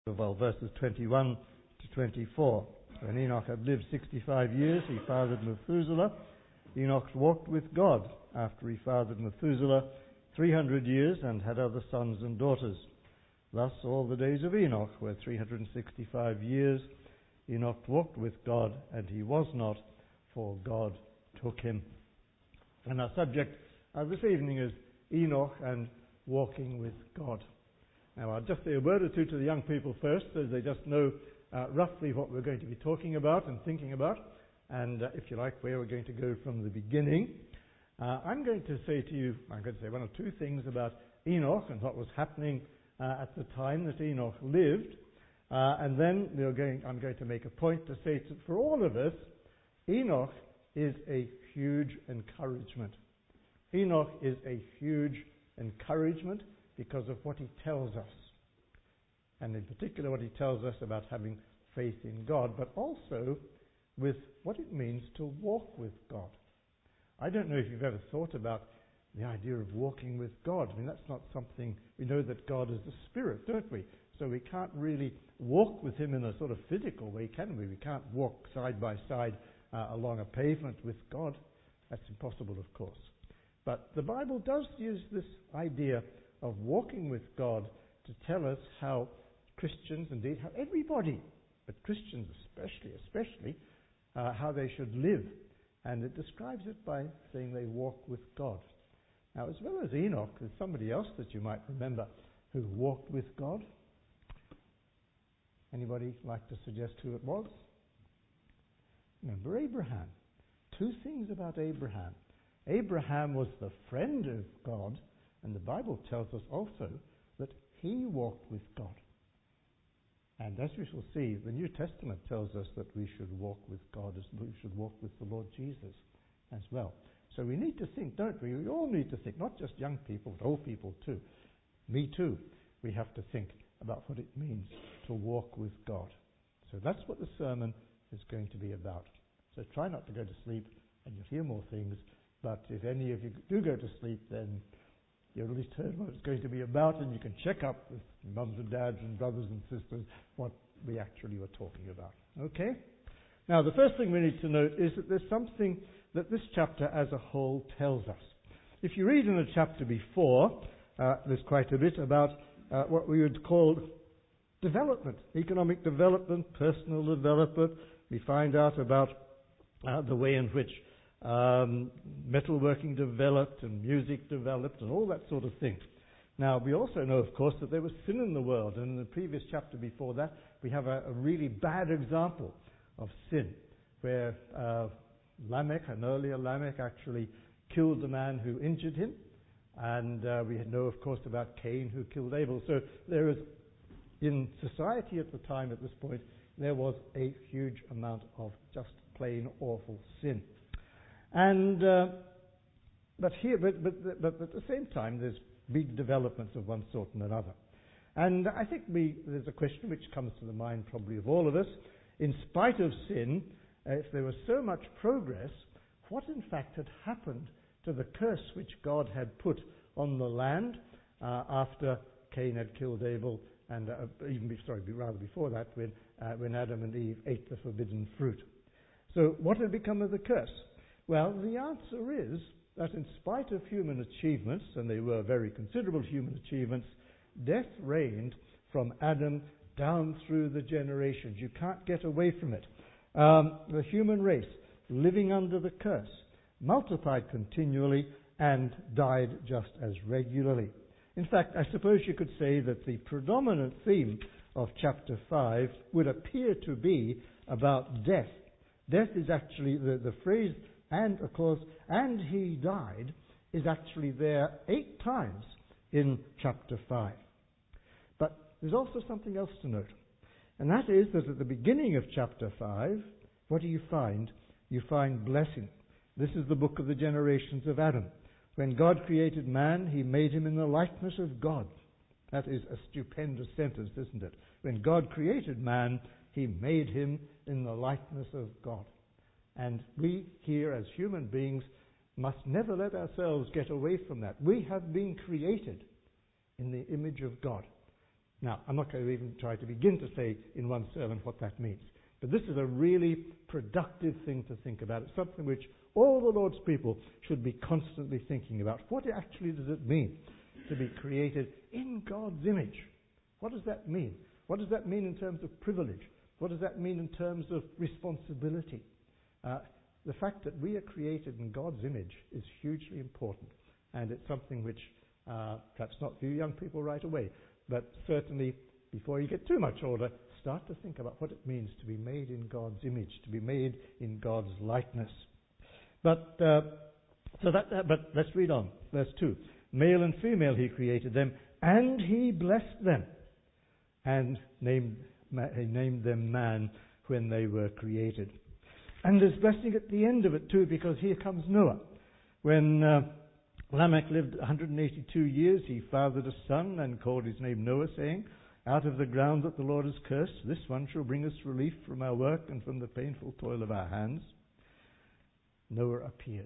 Well, verses 21 to 24. When Enoch had lived 65 years, he fathered Methuselah. Enoch walked with God after he fathered Methuselah 300 years and had other sons and daughters. Thus all the days of Enoch were 365 years. Enoch walked with God, and he was not, for God took him. And our subject this evening is Enoch and walking with God. Now, I'll just say a word or two to the young people first, so they just know roughly what we're going to be talking about and thinking about, and if you like, where we're going to go from the beginning. I'm going to say one or two things about Enoch and what was happening at the time that Enoch lived, and then I'm going to make a point to say for all of us, Enoch is a huge encouragement. Enoch is a huge encouragement because of what he tells us, and in particular what he tells us about having faith in God, but also with what it means to walk with God. I don't know if you've ever thought about the idea of walking with God. I mean, that's not something, we know that God is the Spirit, don't we? So we can't really walk with him in a sort of physical way, can we? We can't walk side by side along a pavement with God. That's impossible, of course. But the Bible does use this idea of walking with God to tell us how Christians, indeed, how everybody, but Christians especially, how they should live. And it describes it by saying they walk with God. Now, as well as Enoch, there's somebody else that you might remember who walked with God. Anybody like to suggest who it was? Remember Abraham. Two things about Abraham. Abraham was the friend of God, and the Bible tells us also that he walked with God. And as we shall see, the New Testament tells us that we should walk with God as we should walk with the Lord Jesus as well. So we need to think, don't we? We all need to think, not just young people, but old people too. Me too. We have to think about what it means to walk with God. So that's what the sermon is going to be about. So try not to go to sleep, and you'll hear more things. But if any of you do go to sleep, then you'll at least heard what it's going to be about, and you can check up with mums and dads and brothers and sisters what we actually were talking about. Okay? Now, the first thing we need to note is that there's something that this chapter as a whole tells us. If you read in the chapter before, there's quite a bit about what we would call development, economic development, personal development. We find out about the way in which metalworking developed and music developed and all that sort of thing. Now, we also know, of course, that there was sin in the world, and in the previous chapter before that, we have a really bad example of sin, where an earlier Lamech actually killed the man who injured him, and we know, of course, about Cain who killed Abel. So there is, in society at the time, at this point, there was a huge amount of just plain awful sin. And but at the same time, there's big developments of one sort and another. And I think there's a question which comes to the mind probably of all of us. In spite of sin, if there was so much progress, what in fact had happened to the curse which God had put on the land after Cain had killed Abel, and rather before that, when Adam and Eve ate the forbidden fruit? So what had become of the curse? Well, the answer is that in spite of human achievements, and they were very considerable human achievements, death reigned from Adam down through the generations. You can't get away from it. The human race, living under the curse, multiplied continually and died just as regularly. In fact, I suppose you could say that the predominant theme of chapter 5 would appear to be about death. Death is actually the phrase, and of course, and he died, is actually there 8 times in chapter 5. But there's also something else to note, and that is that at the beginning of chapter 5, what do you find? You find blessing. This is the book of the generations of Adam. When God created man, he made him in the likeness of God. That is a stupendous sentence, isn't it? When God created man, he made him in the likeness of God. And we here as human beings must never let ourselves get away from that. We have been created in the image of God. Now, I'm not going to even try to begin to say in one sermon what that means. But this is a really productive thing to think about. It's something which all the Lord's people should be constantly thinking about. What actually does it mean to be created in God's image? What does that mean? What does that mean in terms of privilege? What does that mean in terms of responsibility? The fact that we are created in God's image is hugely important. And it's something which perhaps not for you young people right away, but certainly before you get too much older, start to think about what it means to be made in God's image, to be made in God's likeness. But let's read on. Verse 2. Male and female he created them, and he blessed them, and named them man when they were created. And there's blessing at the end of it too, because here comes Noah. When Lamech lived 182 years, he fathered a son and called his name Noah, saying, out of the ground that the Lord has cursed, this one shall bring us relief from our work and from the painful toil of our hands. Noah appears.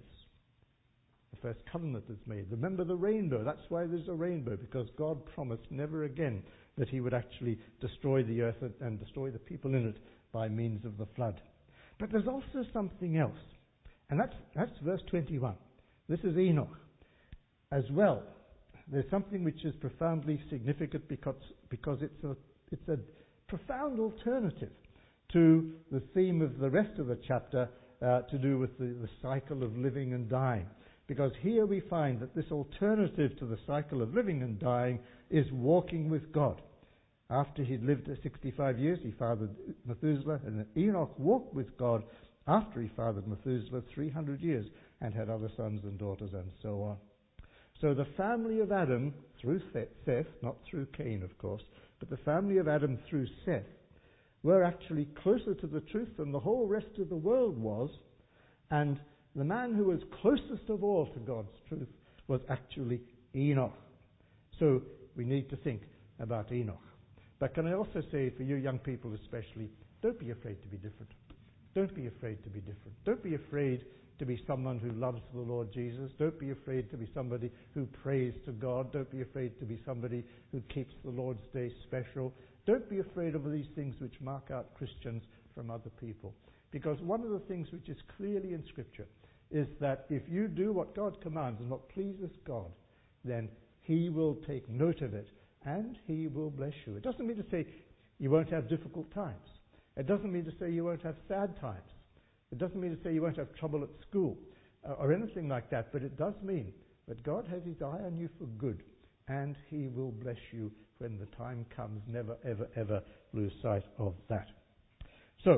The first covenant is made. Remember the rainbow. That's why there's a rainbow, because God promised never again that he would actually destroy the earth and destroy the people in it by means of the flood. But there's also something else, and that's verse 21. This is Enoch. As well, there's something which is profoundly significant because it's a profound alternative to the theme of the rest of the chapter to do with the cycle of living and dying. Because here we find that this alternative to the cycle of living and dying is walking with God. After he'd lived 65 years, he fathered Methuselah, and Enoch walked with God after he fathered Methuselah 300 years and had other sons and daughters and so on. So the family of Adam through Seth, not through Cain of course, but the family of Adam through Seth were actually closer to the truth than the whole rest of the world was, and the man who was closest of all to God's truth was actually Enoch. So we need to think about Enoch. But can I also say, for you young people especially, don't be afraid to be different. Don't be afraid to be different. Don't be afraid to be someone who loves the Lord Jesus. Don't be afraid to be somebody who prays to God. Don't be afraid to be somebody who keeps the Lord's Day special. Don't be afraid of these things which mark out Christians from other people. Because one of the things which is clearly in Scripture is that if you do what God commands and what pleases God, then he will take note of it and he will bless you. It doesn't mean to say you won't have difficult times. It doesn't mean to say you won't have sad times. It doesn't mean to say you won't have trouble at school or anything like that, but it does mean that God has his eye on you for good, and he will bless you when the time comes. Never, ever, ever lose sight of that. So,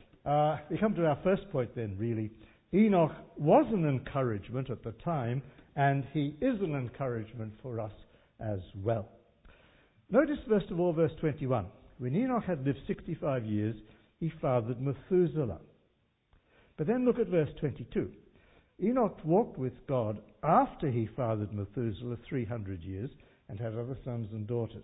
we come to our first point then, really. Enoch was an encouragement at the time, and he is an encouragement for us as well. Notice, first of all, verse 21. When Enoch had lived 65 years, he fathered Methuselah. But then look at verse 22. Enoch walked with God after he fathered Methuselah 300 years and had other sons and daughters.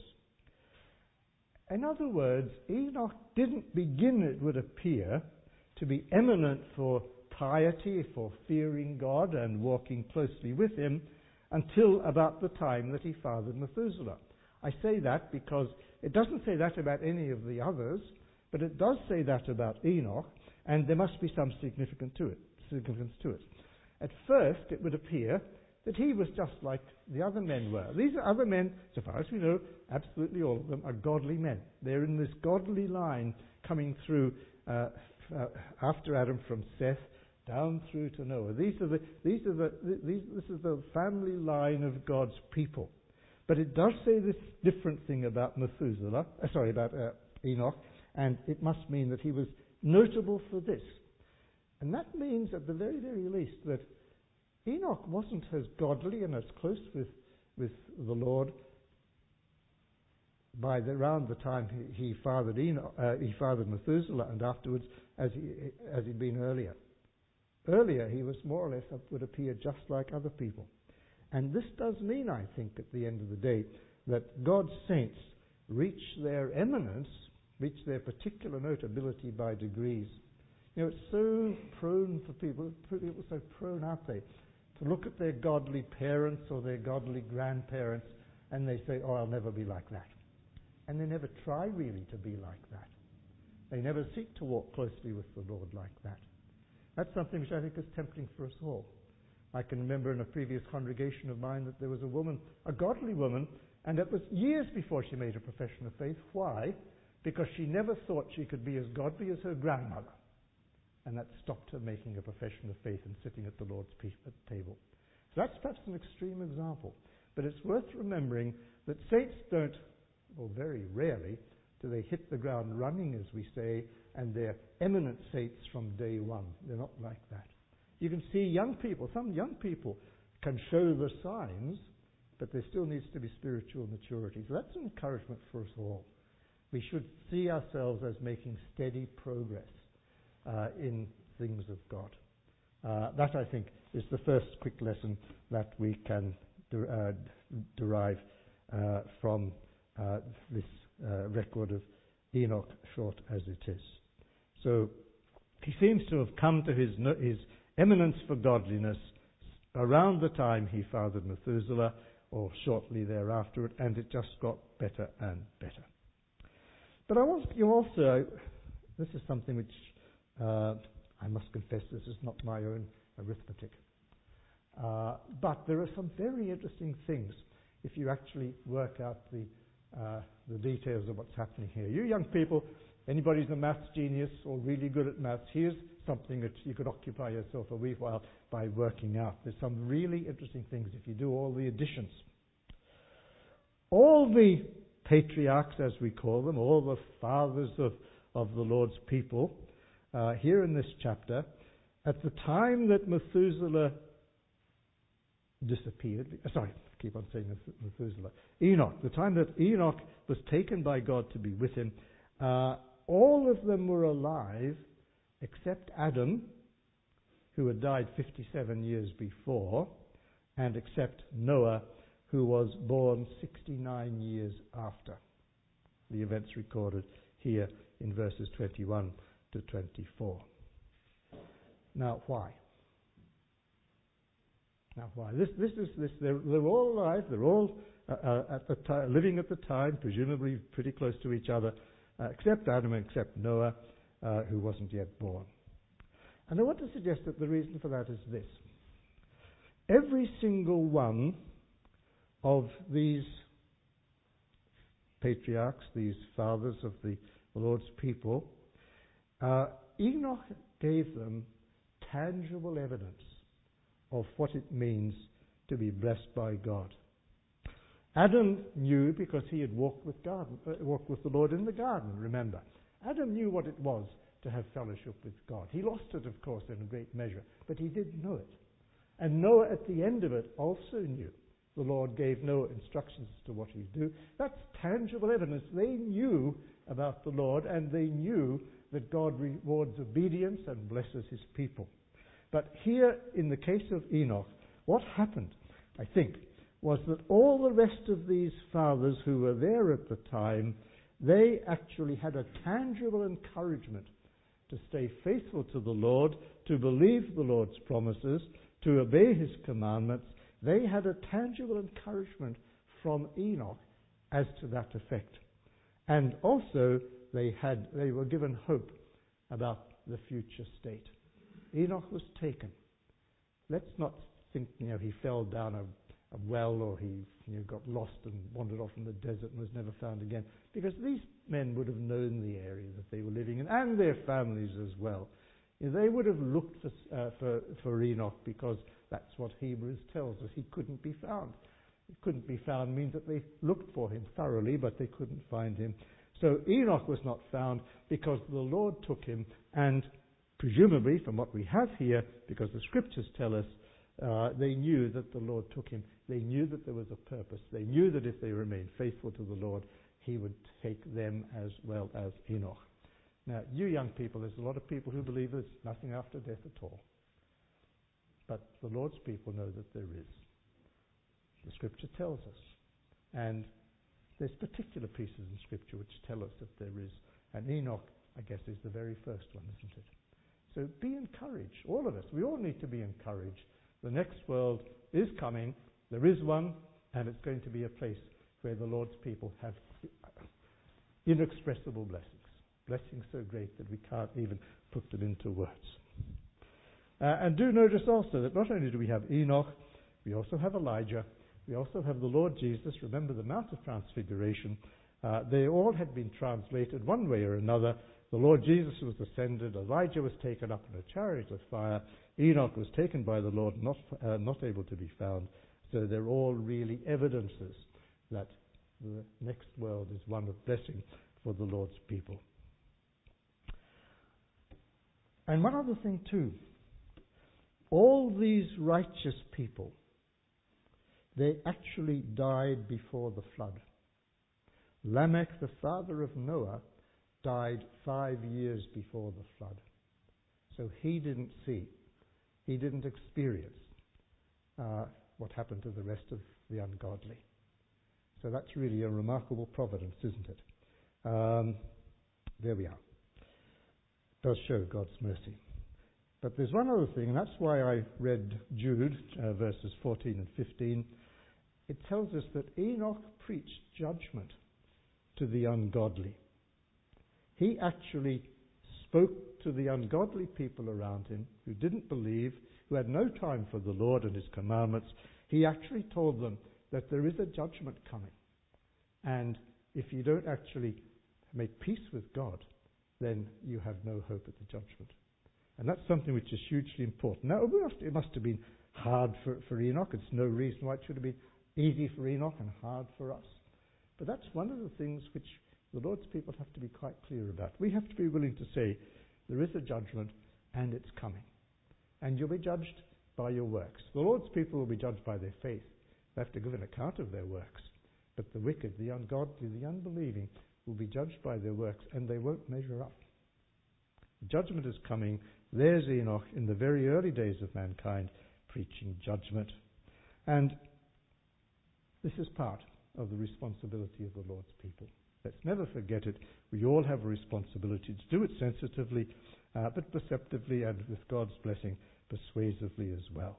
In other words, Enoch didn't begin, it would appear, to be eminent for piety, for fearing God and walking closely with him until about the time that he fathered Methuselah. I say that because it doesn't say that about any of the others, but it does say that about Enoch, and there must be some significance to it. At first, it would appear that he was just like the other men were. These other men, so far as we know, absolutely all of them are godly men. They're in this godly line coming through after Adam from Seth down through to Noah. This is the family line of God's people. But it does say this different thing about Enoch, and it must mean that he was notable for this. And that means, at the very, very least, that Enoch wasn't as godly and as close with the Lord around the time he fathered Methuselah, and afterwards as he'd been earlier. Earlier, he was more or less, would appear just like other people. And this does mean, I think, at the end of the day, that God's saints reach their eminence, reach their particular notability by degrees. You know, it's so prone for people so prone, aren't they, to look at their godly parents or their godly grandparents and they say, oh, I'll never be like that. and they never try really to be like that. They never seek to walk closely with the Lord like that. That's something which I think is tempting for us all. I can remember in a previous congregation of mine that there was a woman, a godly woman, and it was years before she made a profession of faith. Why? Because she never thought she could be as godly as her grandmother. And that stopped her making a profession of faith and sitting at the Lord's table. So that's perhaps an extreme example. But it's worth remembering that saints don't, well, very rarely, do they hit the ground running, as we say, and they're eminent saints from day one. They're not like that. You can see young people, some young people can show the signs, but there still needs to be spiritual maturity. So that's an encouragement for us all. We should see ourselves as making steady progress in things of God. That, I think, is the first quick lesson that we can derive from this record of Enoch, short as it is. So he seems to have come to his eminence for godliness around the time he fathered Methuselah, or shortly thereafter, and it just got better and better. But I want you also, this is something which I must confess, this is not my own arithmetic. But there are some very interesting things if you actually work out the details of what's happening here. You young people, anybody who's a maths genius or really good at maths, here's something that you could occupy yourself a wee while by working out. There's some really interesting things if you do all the additions. All the patriarchs, as we call them, all the fathers of the Lord's people, here in this chapter, at the time that Methuselah disappeared, keep on saying Methuselah, Enoch, the time that Enoch was taken by God to be with him, all of them were alive except Adam, who had died 57 years before, and except Noah, who was born 69 years after. The events recorded here in verses 21 to 24. Now, why? They're all alive. They're all at the time, living at the time, presumably pretty close to each other, except Adam and except Noah, who wasn't yet born. And I want to suggest that the reason for that is this. Every single one of these patriarchs, these fathers of the Lord's people, Enoch gave them tangible evidence of what it means to be blessed by God. Adam knew because he had walked with the Lord in the garden, remember. Adam knew what it was to have fellowship with God. He lost it, of course, in a great measure, but he did know it. And Noah, at the end of it, also knew. The Lord gave Noah instructions as to what he'd do. That's tangible evidence. They knew about the Lord, and they knew that God rewards obedience and blesses his people. But here, in the case of Enoch, what happened, I think, was that all the rest of these fathers who were there at the time, they actually had a tangible encouragement to stay faithful to the Lord, to believe the Lord's promises, to obey his commandments. They had a tangible encouragement from Enoch as to that effect. And also, they were given hope about the future state. Enoch was taken. Let's not think, he fell down a well, or he got lost and wandered off in the desert and was never found again. Because these men would have known the area that they were living in, and their families as well. They would have looked for Enoch, because that's what Hebrews tells us. He couldn't be found. He couldn't be found means that they looked for him thoroughly, but they couldn't find him. So Enoch was not found because the Lord took him, and presumably, from what we have here, because the scriptures tell us, they knew that the Lord took him. They knew that there was a purpose. They knew that if they remained faithful to the Lord, he would take them as well as Enoch. Now, you young people, there's a lot of people who believe there's nothing after death at all. But the Lord's people know that there is. The scripture tells us. And there's particular pieces in scripture which tell us that there is. And Enoch, I guess, is the very first one, isn't it? So be encouraged, all of us. We all need to be encouraged. The next world is coming. There is one, and it's going to be a place where the Lord's people have inexpressible blessings. Blessings so great that we can't even put them into words. And do notice also that not only do we have Enoch, we also have Elijah, we also have the Lord Jesus. Remember the Mount of Transfiguration. They all had been translated one way or another. The Lord Jesus was ascended, Elijah was taken up in a chariot of fire, Enoch was taken by the Lord, not able to be found. So they're all really evidences that the next world is one of blessing for the Lord's people. And one other thing too, all these righteous people, they actually died before the flood. Lamech, the father of Noah, died 5 years before the flood. So he didn't see, he didn't experience what happened to the rest of the ungodly. So that's really a remarkable providence, isn't it? There we are. It does show God's mercy. But there's one other thing, and that's why I read Jude, verses 14 and 15. It tells us that Enoch preached judgment to the ungodly. He actually spoke to the ungodly people around him who didn't believe, who had no time for the Lord and his commandments. He actually told them that there is a judgment coming. And if you don't actually make peace with God, then you have no hope at the judgment. And that's something which is hugely important. Now, it must have been hard for Enoch. It's no reason why it should have been easy for Enoch and hard for us. But that's one of the things which the Lord's people have to be quite clear about. We have to be willing to say, there is a judgment and it's coming. And you'll be judged by your works. The Lord's people will be judged by their faith. They have to give an account of their works. But the wicked, the ungodly, the unbelieving will be judged by their works, and they won't measure up. Judgment is coming. There's Enoch in the very early days of mankind preaching judgment. And this is part of the responsibility of the Lord's people. Let's never forget it. We all have a responsibility to do it sensitively, but perceptively, and with God's blessing, persuasively as well.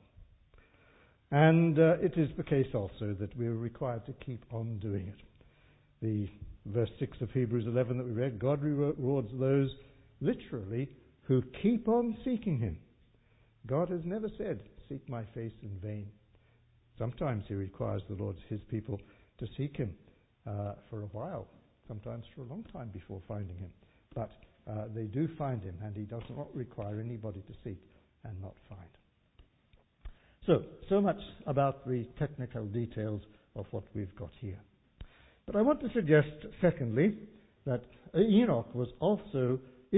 And it is the case also that we are required to keep on doing it. The verse 6 of Hebrews 11 that we read, God rewards those, literally, who keep on seeking him. God has never said, seek my face in vain. Sometimes he requires his people to seek him for a while, sometimes for a long time before finding him. But they do find him, and he does not require anybody to seek and not find. So much about the technical details of what we've got here. But I want to suggest, secondly, that Enoch is also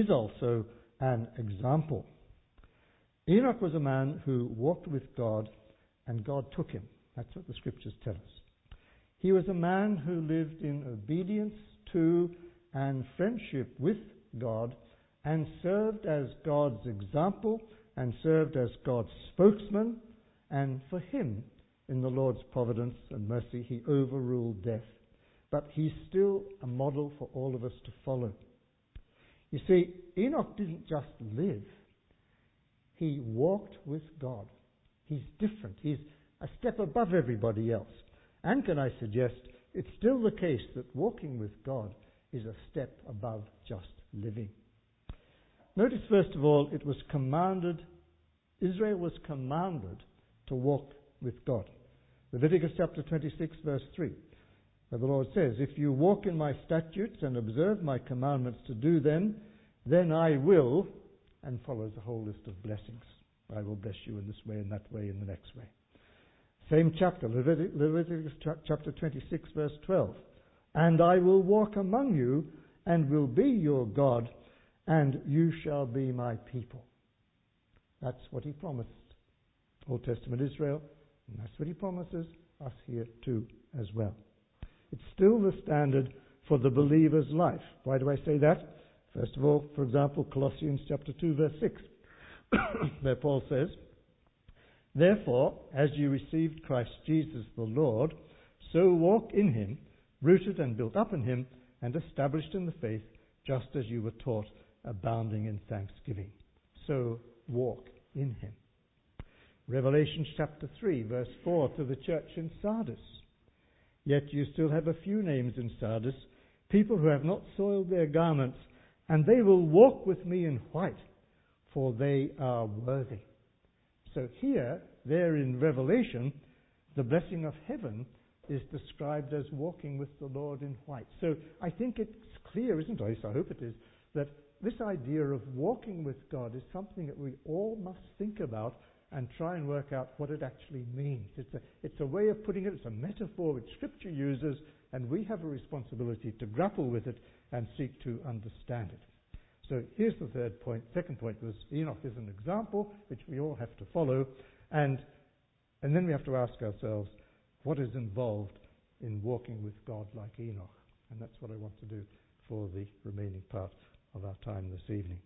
an example. Enoch was a man who walked with God, and God took him. That's what the scriptures tell us. He was a man who lived in obedience to and friendship with God, and served as God's example, and served as God's spokesman. And for him, in the Lord's providence and mercy, he overruled death. But he's still a model for all of us to follow. You see, Enoch didn't just live. He walked with God. He's different. He's a step above everybody else. And can I suggest, it's still the case that walking with God is a step above just living. Notice, first of all, Israel was commanded to walk with God. Leviticus chapter 26, verse 3, where the Lord says, if you walk in my statutes and observe my commandments to do them, then I will, and follows a whole list of blessings. I will bless you in this way, in that way, in the next way. Same chapter, Leviticus chapter 26, verse 12. And I will walk among you, and will be your God, and you shall be my people. That's what he promised Old Testament Israel, and that's what he promises us here too as well. It's still the standard for the believer's life. Why do I say that? First of all, for example, Colossians chapter 2, verse 6, where Paul says, therefore, as you received Christ Jesus the Lord, so walk in him, rooted and built up in him, and established in the faith, just as you were taught, abounding in thanksgiving. So walk in him. Revelation chapter 3, verse 4, to the church in Sardis. Yet you still have a few names in Sardis people who have not soiled their garments, and they will walk with me in white, for they are worthy. So here, there in Revelation, the blessing of heaven is described as walking with the Lord in white. So I think it's clear, isn't it? At least I hope it is, that this idea of walking with God is something that we all must think about and try and work out what it actually means. It's a way of putting it, it's a metaphor which Scripture uses, and we have a responsibility to grapple with it and seek to understand it. So here's the third point. Second point was Enoch is an example which we all have to follow, and then we have to ask ourselves, what is involved in walking with God like Enoch? And that's what I want to do for the remaining part of our time this evening.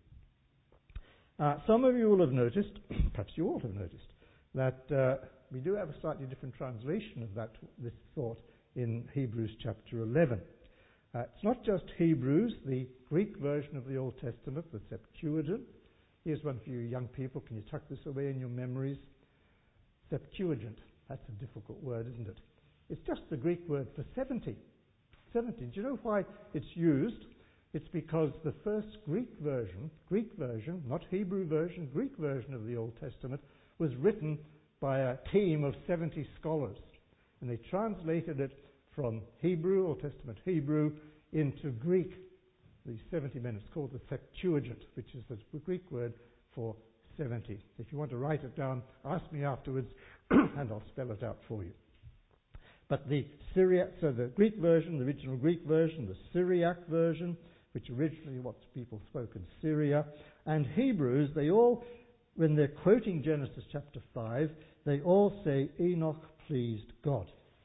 Some of you will have noticed, perhaps you all have noticed, that we do have a slightly different translation of this thought in Hebrews chapter 11. It's not just Hebrews, the Greek version of the Old Testament, the Septuagint. Here's one for you young people. Can you tuck this away in your memories? Septuagint. That's a difficult word, isn't it? It's just the Greek word for 70. 70. Do you know why it's used? It's because the first Greek version, not Hebrew version, Greek version of the Old Testament was written by a team of 70 scholars. And they translated it from Hebrew, Old Testament Hebrew, into Greek. The 70 men, it's called the Septuagint, which is the Greek word for 70. If you want to write it down, ask me afterwards, and I'll spell it out for you. But the Greek version, the original Greek version, the Syriac version, which originally what people spoke in Syria, and Hebrews, they all, when they're quoting Genesis chapter 5, they all say Enoch pleased God.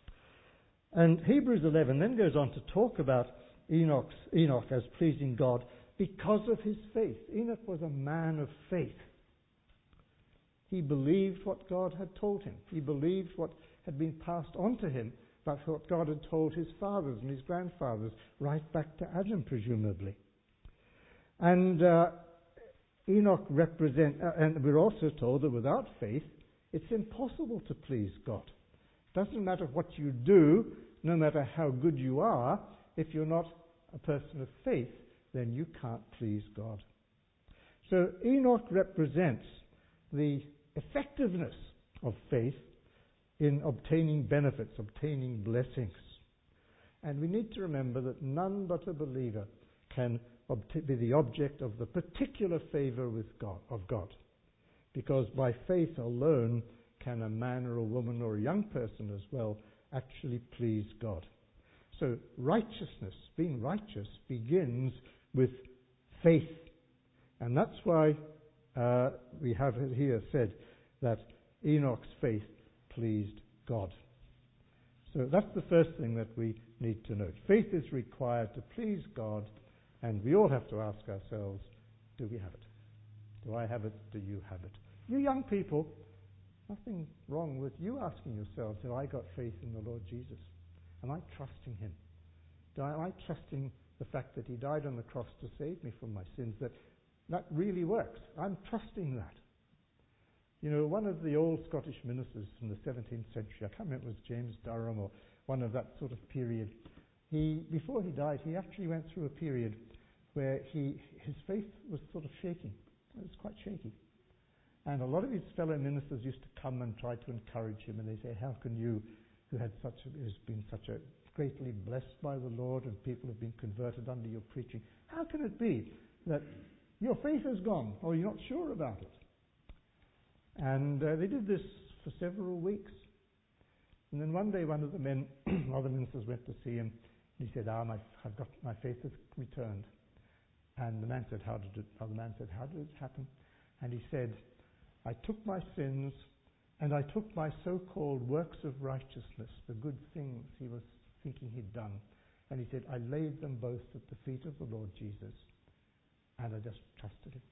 And Hebrews 11 then goes on to talk about Enoch as pleasing God because of his faith. Enoch was a man of faith. He believed what God had told him. He believed what had been passed on to him, but what God had told his fathers and his grandfathers, right back to Adam, presumably. And Enoch and we're also told that without faith, it's impossible to please God. It doesn't matter what you do, no matter how good you are, if you're not a person of faith, then you can't please God. So Enoch represents the effectiveness of faith in obtaining benefits, obtaining blessings. And we need to remember that none but a believer can be the object of the particular favor of God. Because by faith alone can a man or a woman or a young person as well actually please God. So righteousness, being righteous, begins with faith. And that's why we have it here said that Enoch's faith pleased God. So that's the first thing that we need to note. Faith is required to please God, and we all have to ask ourselves, do we have it? Do I have it? Do you have it? You young people, nothing wrong with you asking yourselves, have I got faith in the Lord Jesus? Am I trusting him? Am I trusting the fact that he died on the cross to save me from my sins, that really works? I'm trusting that. You know, one of the old Scottish ministers from the 17th century, I can't remember if it was James Durham or one of that sort of period, before he died, he actually went through a period where his faith was sort of shaking. It was quite shaky. And a lot of his fellow ministers used to come and try to encourage him, and they say, how can you, who has been such a greatly blessed by the Lord and people have been converted under your preaching, how can it be that your faith has gone or you're not sure about it? And they did this for several weeks. And then one day one of the men, one of the ministers went to see him, and he said, my faith has returned. And the man said, how did it happen? And he said, I took my sins and I took my so-called works of righteousness, the good things he was thinking he'd done, and he said, I laid them both at the feet of the Lord Jesus, and I just trusted him.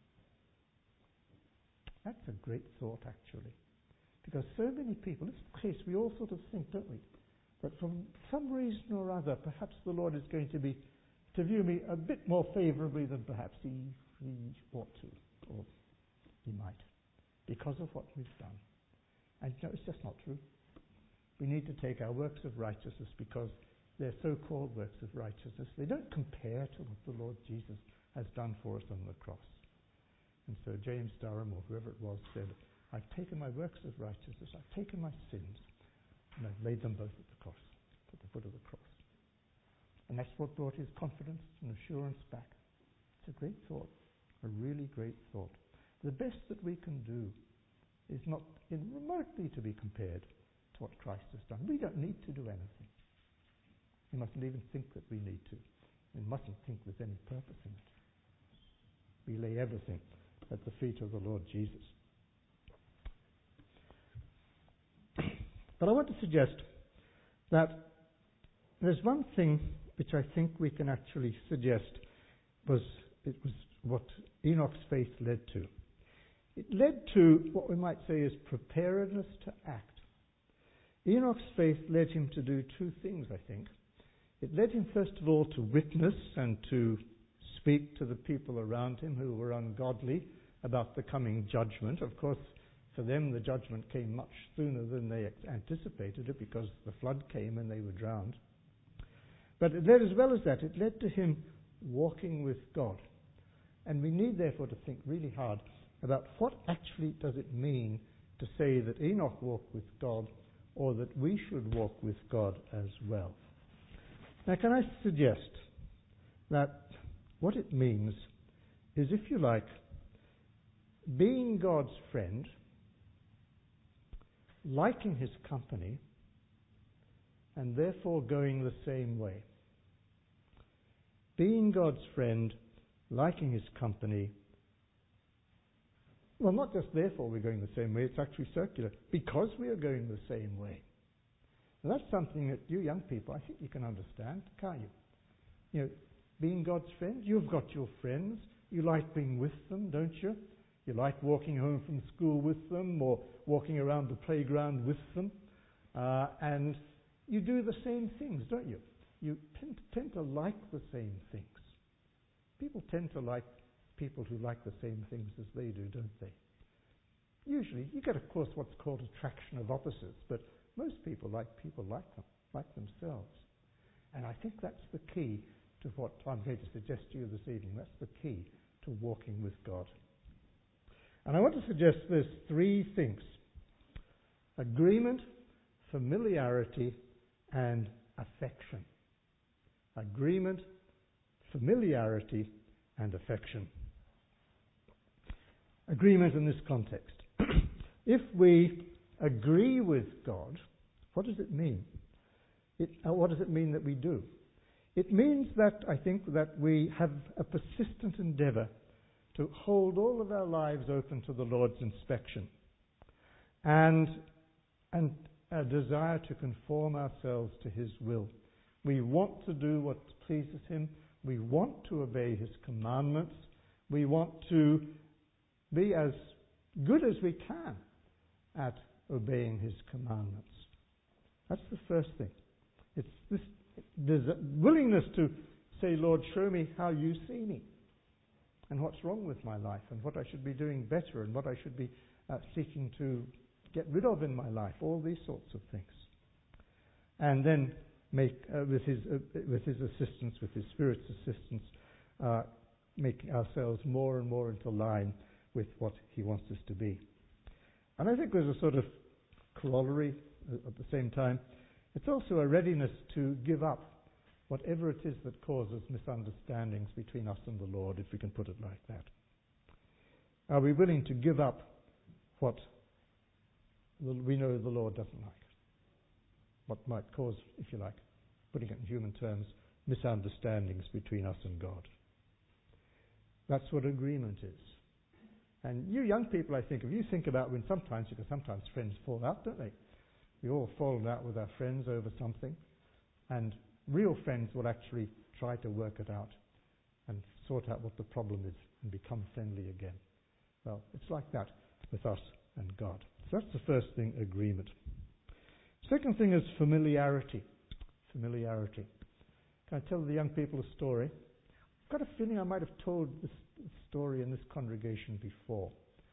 That's a great thought, actually. Because so many people, in this case, we all sort of think, don't we, that for some reason or other, perhaps the Lord is going to view me a bit more favorably than perhaps he ought to, or he might, because of what we've done. And it's just not true. We need to take our works of righteousness because their so-called works of righteousness. They don't compare to what the Lord Jesus has done for us on the cross. And so James Durham, or whoever it was, said, I've taken my works of righteousness, I've taken my sins, and I've laid them both at the cross, at the foot of the cross. And that's what brought his confidence and assurance back. It's a great thought, a really great thought. The best that we can do is not remotely to be compared to what Christ has done. We don't need to do anything. We mustn't even think that we need to. We mustn't think there's any purpose in it. We lay everything at the feet of the Lord Jesus. But I want to suggest that there's one thing which I think we can actually suggest was what Enoch's faith led to. It led to what we might say is preparedness to act. Enoch's faith led him to do two things, I think. It led him, first of all, to witness and to speak to the people around him who were ungodly about the coming judgment. Of course, for them, the judgment came much sooner than they anticipated it because the flood came and they were drowned. But it led, as well as that, it led to him walking with God. And we need, therefore, to think really hard about what actually does it mean to say that Enoch walked with God, or that we should walk with God as well. Now, can I suggest that what it means is, if you like, being God's friend, liking his company, and therefore going the same way. Being God's friend, liking his company. Well, not just therefore we're going the same way, it's actually circular, because we are going the same way. And that's something that you young people, I think you can understand, can't you? You know, being God's friend, you've got your friends, you like being with them, don't you? You like walking home from school with them, or walking around the playground with them, and you do the same things, don't you? You tend to like the same things. People tend to like people who like the same things as they do, don't they? Usually, you get, of course, what's called attraction of opposites, but most people like them, like themselves. And I think that's the key to what I'm going to suggest to you this evening. That's the key to walking with God. And I want to suggest there's three things: agreement, familiarity, and affection. Agreement, familiarity, and affection. Agreement in this context. If we agree with God, what does it mean? What does it mean that we do? It means that, I think, that we have a persistent endeavour to hold all of our lives open to the Lord's inspection, and a desire to conform ourselves to his will. We want to do what pleases him. We want to obey his commandments. We want to be as good as we can at obeying his commandments. That's the first thing. It's this willingness to say, Lord, show me how you see me, and what's wrong with my life, and what I should be doing better, and what I should be seeking to get rid of in my life, all these sorts of things. And then make, with his assistance, with his Spirit's assistance, make ourselves more and more into line with what he wants us to be. And I think there's a sort of corollary at the same time. It's also a readiness to give up whatever it is that causes misunderstandings between us and the Lord, if we can put it like that. Are we willing to give up what we know the Lord doesn't like? What might cause, if you like, putting it in human terms, misunderstandings between us and God. That's what agreement is. And you young people, I think, if you think about when sometimes friends fall out, don't they? We all fallen out with our friends over something, and real friends will actually try to work it out and sort out what the problem is and become friendly again. Well, it's like that with us and God. So that's the first thing, agreement. Second thing is familiarity. Familiarity. Can I tell the young people a story? I've got a feeling I might have told this story in this congregation before.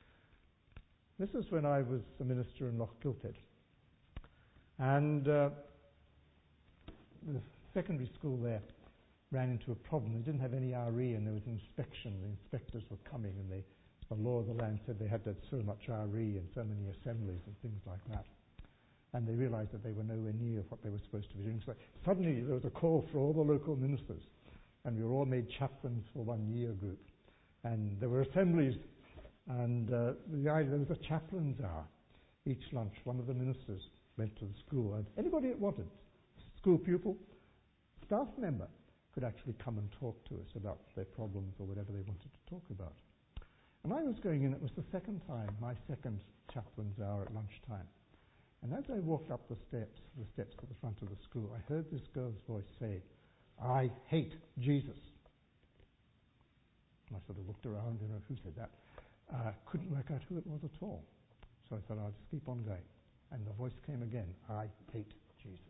This is when I was a minister in Lochgilphead. And the secondary school there ran into a problem. They didn't have any RE, and there was an inspection. The inspectors were coming, and the law of the land said they had to have so much RE and so many assemblies and things like that. And they realized that they were nowhere near what they were supposed to be doing. So suddenly there was a call for all the local ministers, and we were all made chaplains for 1 year group. And there were assemblies, and there was a chaplain's hour. Each lunch, one of the ministers went to the school, and anybody that wanted, school pupil, staff member, could actually come and talk to us about their problems or whatever they wanted to talk about. And I was going in, it was the second time, my second chaplain's hour at lunchtime. And as I walked up the steps to the front of the school, I heard this girl's voice say, "I hate Jesus." And I sort of looked around, who said that? Couldn't work out who it was at all. So I thought, I'll just keep on going. And the voice came again, "I hate Jesus."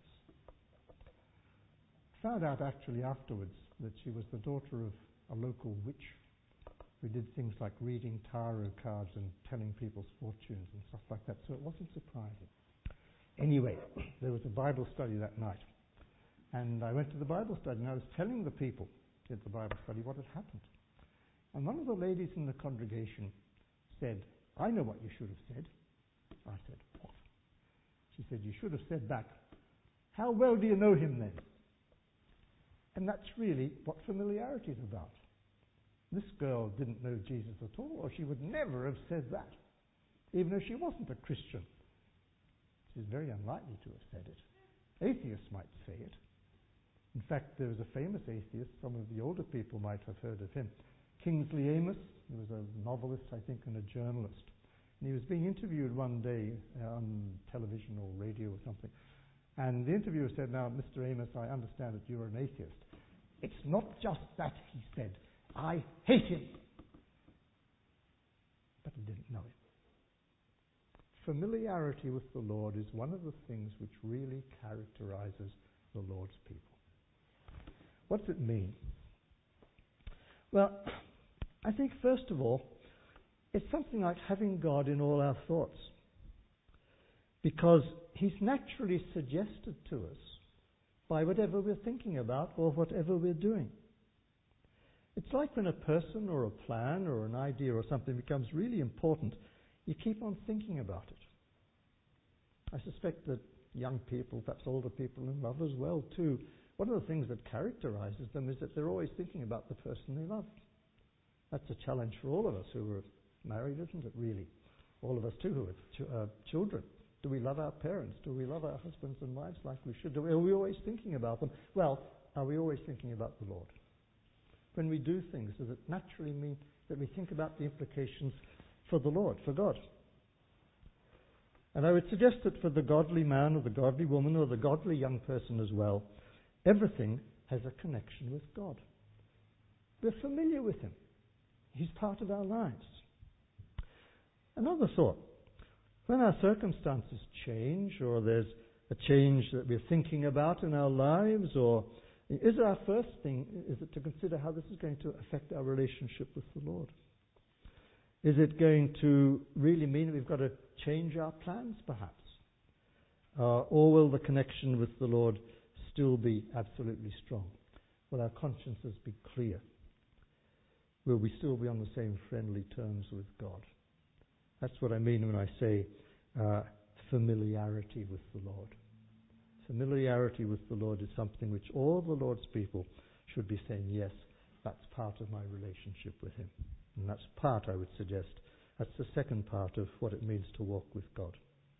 Found out actually afterwards that she was the daughter of a local witch who did things like reading tarot cards and telling people's fortunes and stuff like that, so it wasn't surprising. Anyway, there was a Bible study that night, and I went to the Bible study, and I was telling the people at the Bible study what had happened. And one of the ladies in the congregation said, "I know what you should have said." I said, "What?" She said, "You should have said back, 'How well do you know him then?'" And that's really what familiarity is about. This girl didn't know Jesus at all, or she would never have said that, even if she wasn't a Christian. She's very unlikely to have said it. Atheists might say it. In fact, there was a famous atheist, some of the older people might have heard of him, Kingsley Amis. He was a novelist, I think, and a journalist. And he was being interviewed one day on television or radio or something. And the interviewer said, "Now, Mr. Amos, I understand that you're an atheist." "It's not just that," he said. "I hate him." But he didn't know it. Familiarity with the Lord is one of the things which really characterizes the Lord's people. What does it mean? Well, I think first of all, it's something like having God in all our thoughts, because he's naturally suggested to us by whatever we're thinking about or whatever we're doing. It's like when a person or a plan or an idea or something becomes really important, you keep on thinking about it. I suspect that young people, perhaps older people in love as well too, one of the things that characterizes them is that they're always thinking about the person they love. That's a challenge for all of us who are married, isn't it, really? All of us too who are children. Do we love our parents? Do we love our husbands and wives like we should? Are we always thinking about them? Well, are we always thinking about the Lord? When we do things, does it naturally mean that we think about the implications for the Lord, for God? And I would suggest that for the godly man or the godly woman or the godly young person as well, everything has a connection with God. We're familiar with him. He's part of our lives. Another thought. When our circumstances change, or there's a change that we're thinking about in our lives, or is our first thing, is it to consider how this is going to affect our relationship with the Lord? Is it going to really mean that we've got to change our plans, perhaps? Or will the connection with the Lord still be absolutely strong? Will our consciences be clear? Will we still be on the same friendly terms with God? That's what I mean when I say familiarity with the Lord. Familiarity with the Lord is something which all the Lord's people should be saying, yes, that's part of my relationship with him. And that's part, I would suggest, that's the second part of what it means to walk with God.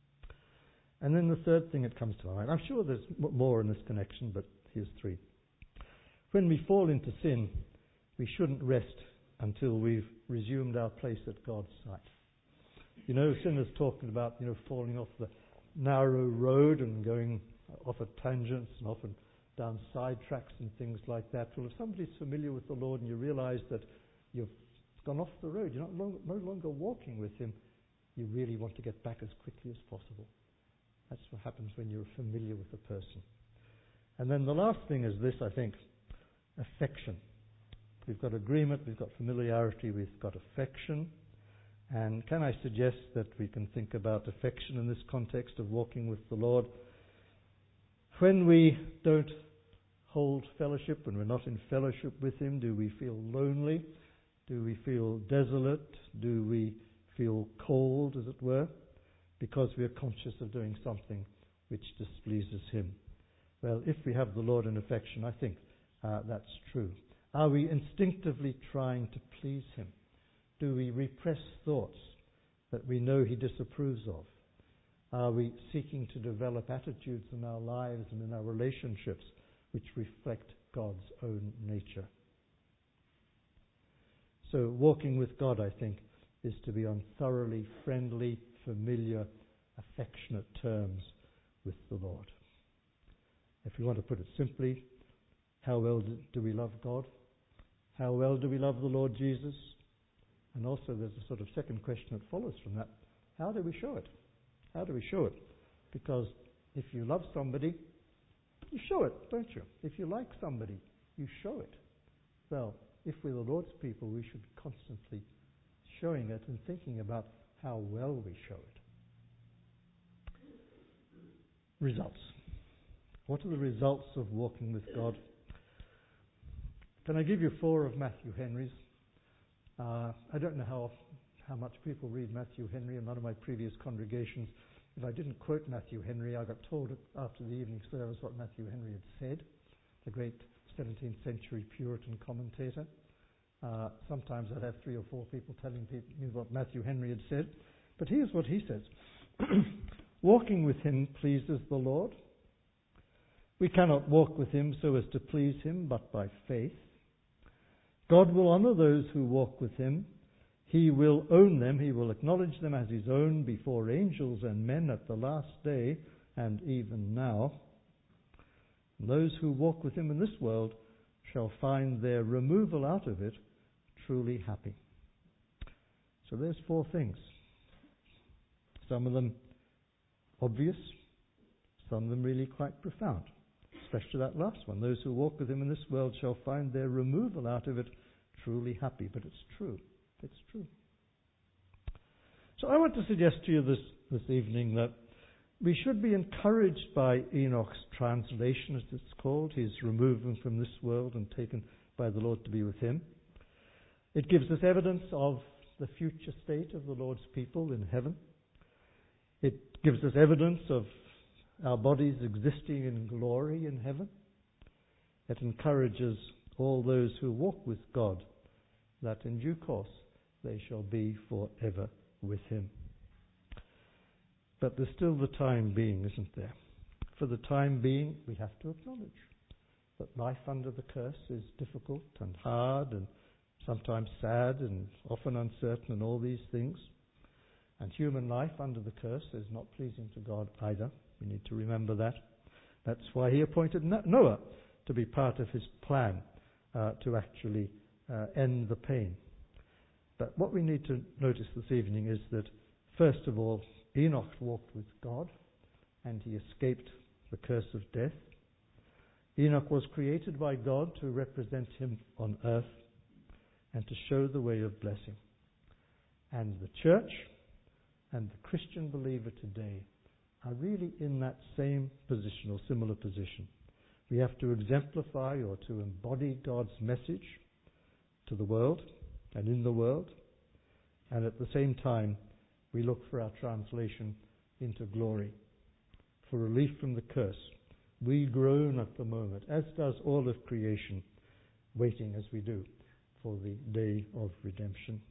And then the third thing that comes to mind, I'm sure there's more in this connection, but here's three. When we fall into sin, we shouldn't rest until we've resumed our place at God's sight. You know, sinners talking about, falling off the narrow road and going off at tangents and often down side tracks and things like that. Well, if somebody's familiar with the Lord and you realize that you've gone off the road, you're no longer walking with him, you really want to get back as quickly as possible. That's what happens when you're familiar with a person. And then the last thing is this, I think, affection. We've got agreement, we've got familiarity, we've got affection. And can I suggest that we can think about affection in this context of walking with the Lord? When we don't hold fellowship when we're not in fellowship with him? Do we feel lonely? Do we feel desolate? Do we feel cold, as it were? Because we are conscious of doing something which displeases him. Well, if we have the Lord in affection, I think that's true. Are we instinctively trying to please him? Do we repress thoughts that we know he disapproves of? Are we seeking to develop attitudes in our lives and in our relationships which reflect God's own nature? So walking with God, I think, is to be on thoroughly friendly, familiar, affectionate terms with the Lord. If we want to put it simply, how well do we love God? How well do we love the Lord Jesus? And also there's a sort of second question that follows from that. How do we show it? How do we show it? Because if you love somebody, you show it, don't you? If you like somebody, you show it. Well, if we're the Lord's people, we should be constantly showing it and thinking about how well we show it. Results. What are the results of walking with God? Can I give you 4 of Matthew Henry's? I don't know how much people read Matthew Henry. In one of my previous congregations, if I didn't quote Matthew Henry, I got told after the evening service what Matthew Henry had said, the great 17th century Puritan commentator. Sometimes I'd have 3 or 4 people telling me what Matthew Henry had said. But here's what he says. Walking with him pleases the Lord. We cannot walk with him so as to please him, but by faith. God will honor those who walk with him. He will own them. He will acknowledge them as his own before angels and men at the last day and even now. And those who walk with him in this world shall find their removal out of it truly happy. So there's 4 things. Some of them obvious, some of them really quite profound. Especially that last one. Those who walk with him in this world shall find their removal out of it truly happy. But it's true. It's true. So I want to suggest to you this evening that we should be encouraged by Enoch's translation, as it's called. He's removing from this world and taken by the Lord to be with him. It gives us evidence of the future state of the Lord's people in heaven. It gives us evidence of our bodies existing in glory in heaven. It encourages all those who walk with God that in due course they shall be forever with him. But there's still the time being, isn't there? For the time being, we have to acknowledge that life under the curse is difficult and hard and sometimes sad and often uncertain and all these things. And human life under the curse is not pleasing to God either. We need to remember that. That's why he appointed Noah to be part of his plan to actually end the pain. But what we need to notice this evening is that, first of all, Enoch walked with God and he escaped the curse of death. Enoch was created by God to represent him on earth and to show the way of blessing. And the church and the Christian believer today are really in that same position or similar position. We have to exemplify or to embody God's message to the world and in the world, and at the same time we look for our translation into glory, for relief from the curse. We groan at the moment, as does all of creation, waiting as we do for the day of redemption.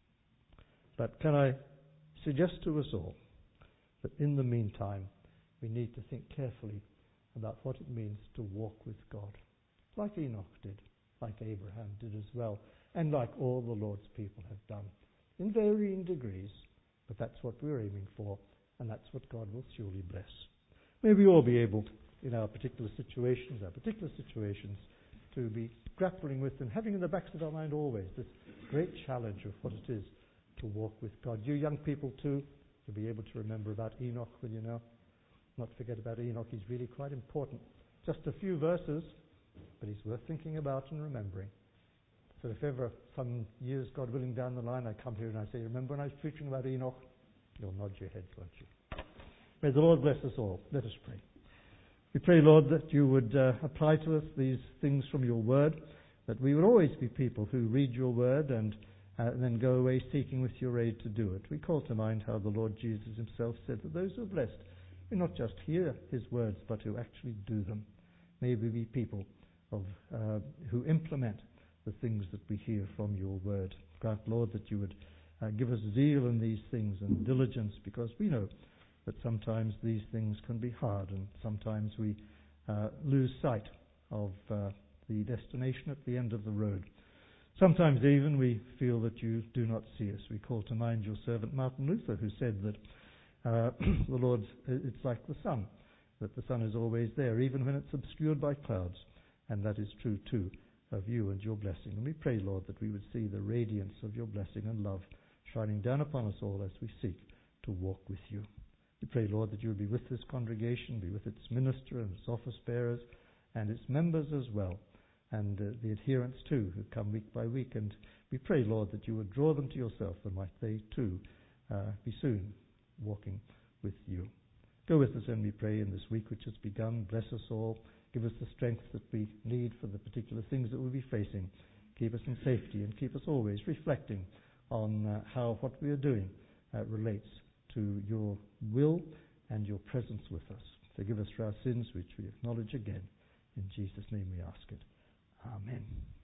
But can I suggest to us all that in the meantime we need to think carefully about what it means to walk with God, like Enoch did, like Abraham did as well, and like all the Lord's people have done, in varying degrees, but that's what we're aiming for, and that's what God will surely bless. May we all be able, in our particular situations, to be grappling with and having in the backs of our mind always this great challenge of what it is to walk with God. You young people too, to be able to remember about Enoch, will you know? Not forget about Enoch, he's really quite important. Just a few verses, but he's worth thinking about and remembering. So if ever some years, God willing, down the line, I come here and I say, remember when I was preaching about Enoch? You'll nod your heads, won't you? May the Lord bless us all. Let us pray. We pray, Lord, that you would apply to us these things from your word, that we would always be people who read your word and then go away seeking with your aid to do it. We call to mind how the Lord Jesus himself said that those who are blessed will not just hear his words, but who actually do them. May we be people who implement the things that we hear from your word. Grant, Lord, that you would give us zeal in these things and diligence, because we know that sometimes these things can be hard, and sometimes we lose sight of the destination at the end of the road. Sometimes even we feel that you do not see us. We call to mind your servant Martin Luther, who said that the Lord, it's like the sun, that the sun is always there, even when it's obscured by clouds. And that is true too of you and your blessing. And we pray, Lord, that we would see the radiance of your blessing and love shining down upon us all as we seek to walk with you. We pray, Lord, that you would be with this congregation, be with its minister and its office bearers and its members as well, and the adherents too, who come week by week. And we pray, Lord, that you would draw them to yourself, and might they too be soon walking with you. Go with us, and we pray, in this week which has begun. Bless us all. Give us the strength that we need for the particular things that we'll be facing. Keep us in safety, and keep us always reflecting on how what we are doing relates to your will and your presence with us. Forgive us for our sins, which we acknowledge again. In Jesus' name we ask it. Amen.